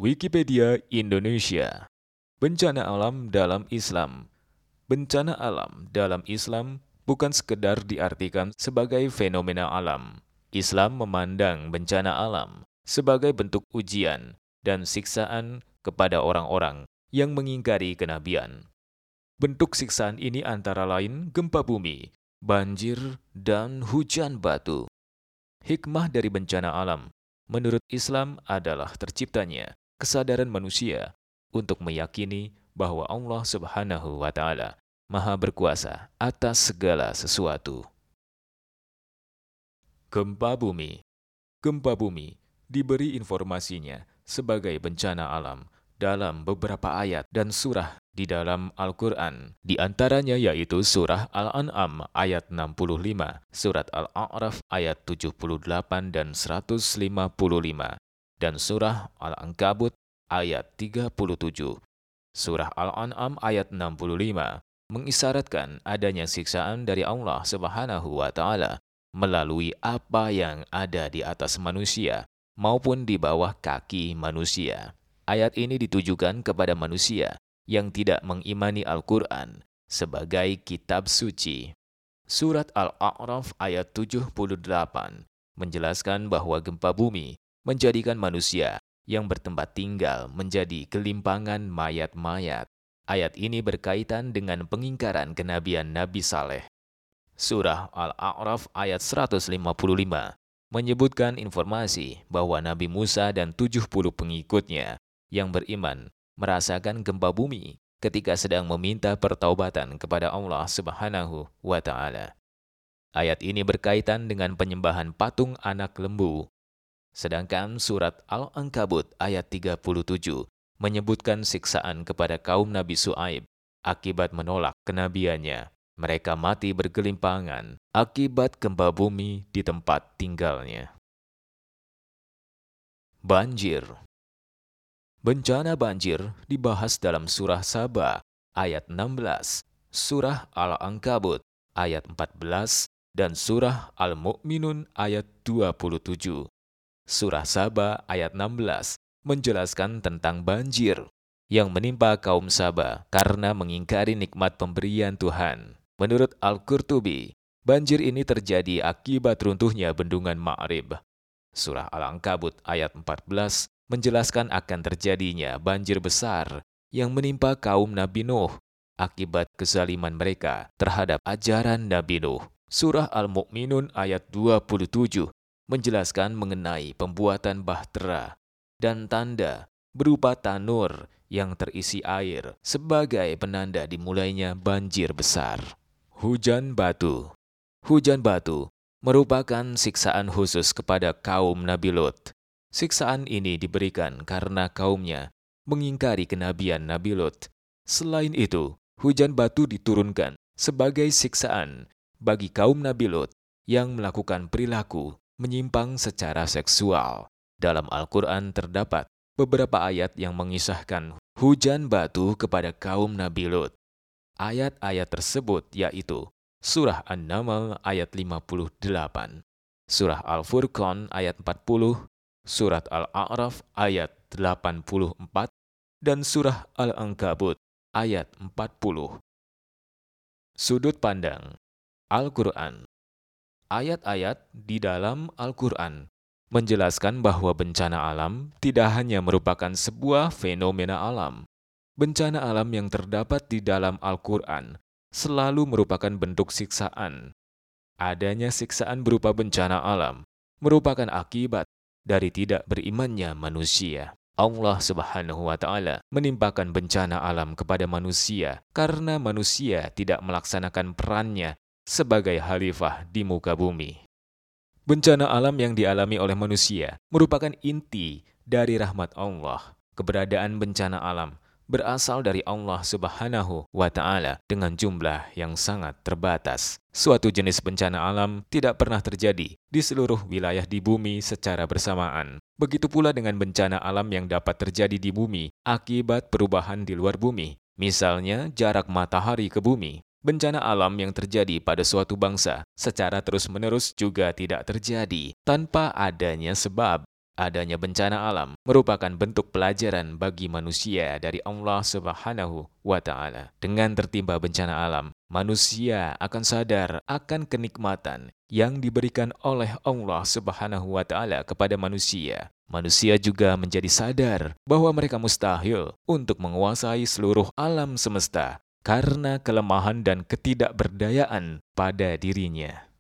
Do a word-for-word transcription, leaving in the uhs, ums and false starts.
Wikipedia Indonesia. Bencana alam dalam Islam. Bencana alam dalam Islam bukan sekedar diartikan sebagai fenomena alam. Islam memandang bencana alam sebagai bentuk ujian dan siksaan kepada orang-orang yang mengingkari kenabian. Bentuk siksaan ini antara lain gempa bumi, banjir, dan hujan batu. Hikmah dari bencana alam menurut Islam adalah terciptanya kesadaran manusia untuk meyakini bahwa Allah Subhanahu wa Ta'ala Maha Berkuasa atas segala sesuatu. Gempa bumi. Gempa bumi diberi informasinya sebagai bencana alam dalam beberapa ayat dan surah di dalam Al-Quran. Di antaranya yaitu surah Al-An'am ayat enam puluh lima, surat Al-A'raf ayat tujuh puluh delapan dan seratus lima puluh lima, dan surah Al-Ankabut ayat tiga puluh tujuh. Surah Al-An'am ayat enam puluh lima mengisyaratkan adanya siksaan dari Allah Subhanahu wa Ta'ala melalui apa yang ada di atas manusia maupun di bawah kaki manusia. Ayat ini ditujukan kepada manusia yang tidak mengimani Al-Quran sebagai kitab suci. Surat Al-A'raf ayat tujuh puluh delapan menjelaskan bahwa gempa bumi menjadikan manusia yang bertempat tinggal menjadi gelimpangan mayat-mayat. Ayat ini berkaitan dengan pengingkaran kenabian Nabi Saleh. Surah Al-A'raf ayat seratus lima puluh lima menyebutkan informasi bahwa Nabi Musa dan tujuh puluh pengikutnya yang beriman merasakan gempa bumi ketika sedang meminta pertaubatan kepada Allah Subhanahu wa Ta'ala. Ayat ini berkaitan dengan penyembahan patung anak lembu. Sedangkan surat Al-Ankabut ayat tiga puluh tujuh menyebutkan siksaan kepada kaum Nabi Su'aib akibat menolak kenabiannya. Mereka mati bergelimpangan akibat gempa bumi di tempat tinggalnya. Banjir. Bencana banjir dibahas dalam surah Saba ayat enam belas, surah Al-Ankabut ayat empat belas, dan surah Al-Mu'minun ayat dua puluh tujuh. Surah Saba ayat enam belas menjelaskan tentang banjir yang menimpa kaum Saba karena mengingkari nikmat pemberian Tuhan. Menurut Al-Qurtubi, banjir ini terjadi akibat runtuhnya bendungan Ma'rib. Surah Al-Ankabut ayat empat belas menjelaskan akan terjadinya banjir besar yang menimpa kaum Nabi Nuh akibat kezaliman mereka terhadap ajaran Nabi Nuh. Surah Al-Mu'minun ayat dua puluh tujuh menjelaskan mengenai pembuatan bahtera dan tanda berupa tanur yang terisi air sebagai penanda dimulainya banjir besar. Hujan batu. Hujan batu merupakan siksaan khusus kepada kaum Nabi Lut. Siksaan ini diberikan karena kaumnya mengingkari kenabian Nabi Lut. Selain itu, hujan batu diturunkan sebagai siksaan bagi kaum Nabi Lut yang melakukan perilaku menyimpang secara seksual. Dalam Al-Quran terdapat beberapa ayat yang mengisahkan hujan batu kepada kaum Nabi Lut. Ayat-ayat tersebut yaitu Surah An-Naml ayat lima puluh delapan, Surah Al-Furqan ayat empat puluh, Surat Al-A'raf ayat delapan puluh empat, dan Surah Al-Ankabut ayat empat puluh. Sudut pandang Al-Quran. Ayat-ayat di dalam Al-Quran menjelaskan bahwa bencana alam tidak hanya merupakan sebuah fenomena alam. Bencana alam yang terdapat di dalam Al-Quran selalu merupakan bentuk siksaan. Adanya siksaan berupa bencana alam merupakan akibat dari tidak berimannya manusia. Allah Subhanahu wa Ta'ala menimpakan bencana alam kepada manusia karena manusia tidak melaksanakan perannya sebagai khalifah di muka bumi. Bencana alam yang dialami oleh manusia merupakan inti dari rahmat Allah. Keberadaan bencana alam berasal dari Allah Subhanahu wa Ta'ala dengan jumlah yang sangat terbatas. Suatu jenis bencana alam tidak pernah terjadi di seluruh wilayah di bumi secara bersamaan. Begitu pula dengan bencana alam yang dapat terjadi di bumi akibat perubahan di luar bumi. Misalnya jarak matahari ke bumi. Bencana alam yang terjadi pada suatu bangsa secara terus-menerus juga tidak terjadi tanpa adanya sebab. Adanya bencana alam merupakan bentuk pelajaran bagi manusia dari Allah Subhanahu wa Ta'ala. Dengan tertimpa bencana alam, manusia akan sadar akan kenikmatan yang diberikan oleh Allah Subhanahu wa Ta'ala kepada manusia. Manusia juga menjadi sadar bahwa mereka mustahil untuk menguasai seluruh alam semesta karena kelemahan dan ketidakberdayaan pada dirinya.